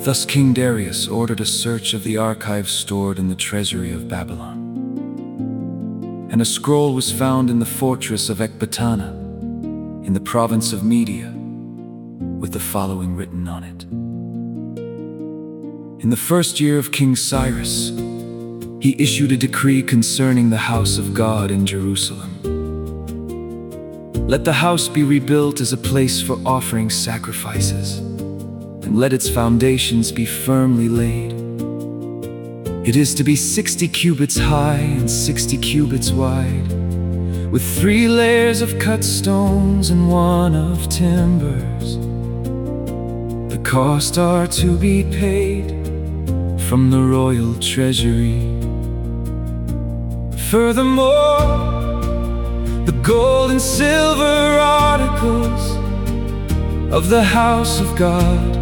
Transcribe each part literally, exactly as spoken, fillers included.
Thus King Darius ordered a search of the archives stored in the treasury of Babylon. And a scroll was found in the fortress of Ecbatana, in the province of Media, with the following written on it. In the first year of King Cyrus, he issued a decree concerning the house of God in Jerusalem. Let the house be rebuilt as a place for offering sacrifices, and let its foundations be firmly laid. It is to be sixty cubits high and sixty cubits wide, with three layers of cut stones and one of timbers. The cost are to be paid from the royal treasury. Furthermore, the gold and silver articles of the house of God,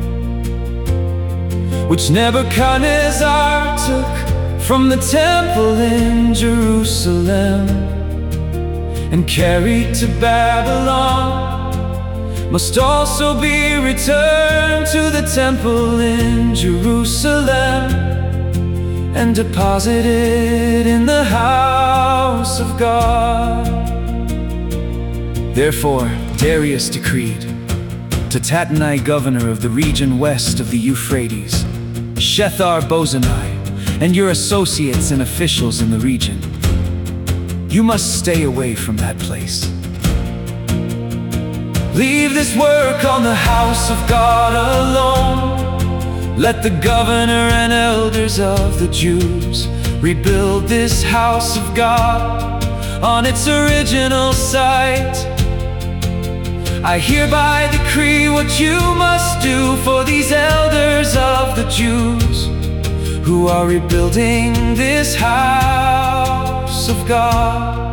which Nebuchadnezzar took from the temple in Jerusalem and carried to Babylon, must also be returned to the temple in Jerusalem and deposited in the house of God. Therefore Darius decreed to Tattenai, governor of the region west of the Euphrates, Shethar-Bozenai, and your associates and officials in the region, you must stay away from that place. Leave this work on the house of God alone. Let the governor and elders of the Jews rebuild this house of God on its original site. I hereby decree what you must do for these elders of the Jews who are rebuilding this house of God.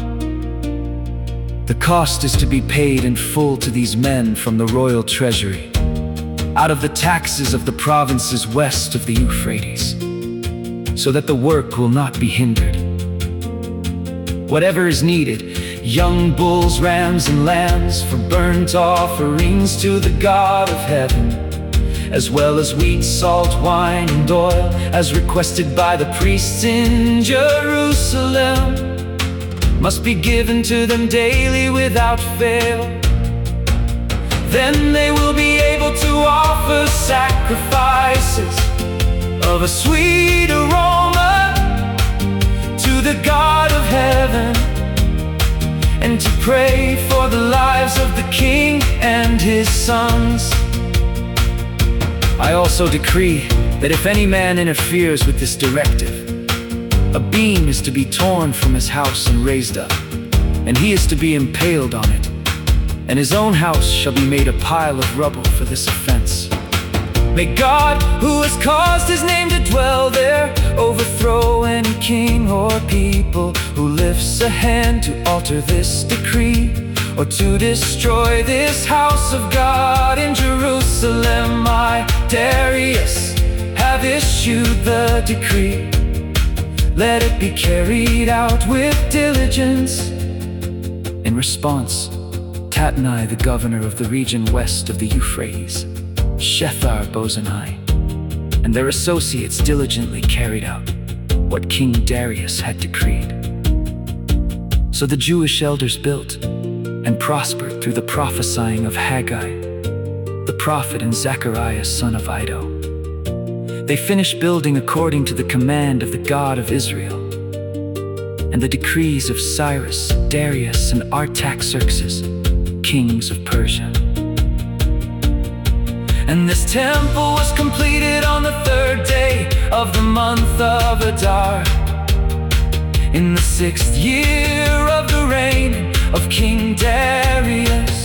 The cost is to be paid in full to these men from the royal treasury, out of the taxes of the provinces west of the Euphrates, so that the work will not be hindered. Whatever is needed, young bulls, rams, and lambs for burnt offerings to the God of heaven, as well as wheat, salt, wine, and oil, as requested by the priests in Jerusalem, must be given to them daily without fail. Then they will be able to offer sacrifices of a sweet aroma to the God of heaven, and to pray for the lives of the king and his sons. I also decree that if any man interferes with this directive, a beam is to be torn from his house and raised up, and he is to be impaled on it, and his own house shall be made a pile of rubble for this offense. May God, who has caused his name to dwell there, overthrow any king or people who lifts a hand to alter this decree, or to destroy this house of God in Jerusalem. I, Darius, have issued the decree. Let it be carried out with diligence. In response, Tattenai, the governor of the region west of the Euphrates, Shethar-Bozenai, and their associates diligently carried out what King Darius had decreed. So the Jewish elders built and prospered through the prophesying of Haggai, the prophet, and Zechariah, son of Iddo. They finished building according to the command of the God of Israel and the decrees of Cyrus, Darius, and Artaxerxes, kings of Persia. And this temple was completed on the third day of the month of Adar, in the sixth year of the reign of King Darius.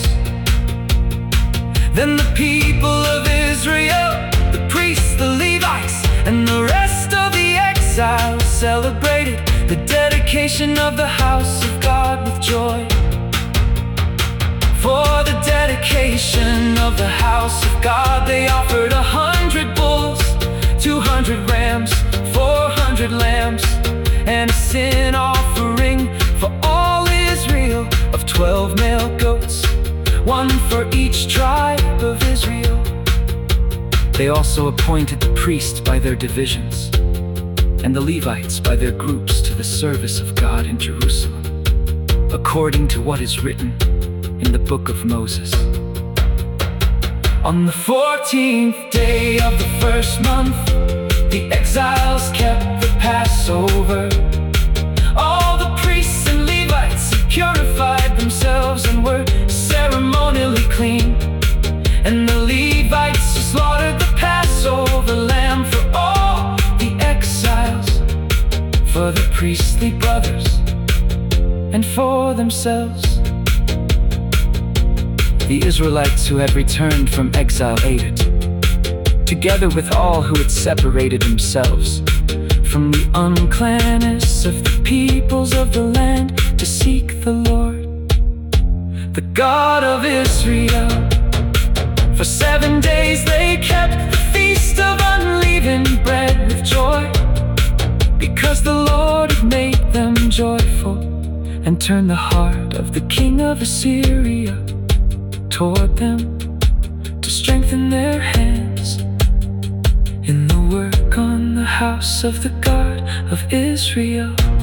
Then the people of Israel, the priests, the Levites, and the rest of the exiles celebrated the dedication of the house of God with joy. For the dedication of the house of God, they offered a hundred bulls, two hundred rams, four hundred lambs, and a sin offering for all Israel of twelve male goats, one for each tribe of Israel. They also appointed the priests by their divisions, and the Levites by their groups to the service of God in Jerusalem, according to what is written in the book of Moses. On the fourteenth day of the first month, the exiles kept the Passover. All the priests and Levites had purified themselves and were ceremonially clean. And the Levites slaughtered the Passover lamb for all the exiles, for the priestly brothers, and for themselves. The Israelites who had returned from exile ate it, together with all who had separated themselves from the uncleanness of the peoples of the land to seek the Lord, the God of Israel. For seven days they kept the feast of unleavened bread with joy, because the Lord had made them joyful, and turned the heart of the king of Assyria toward them, to strengthen their hands in the work on the house of the God of Israel.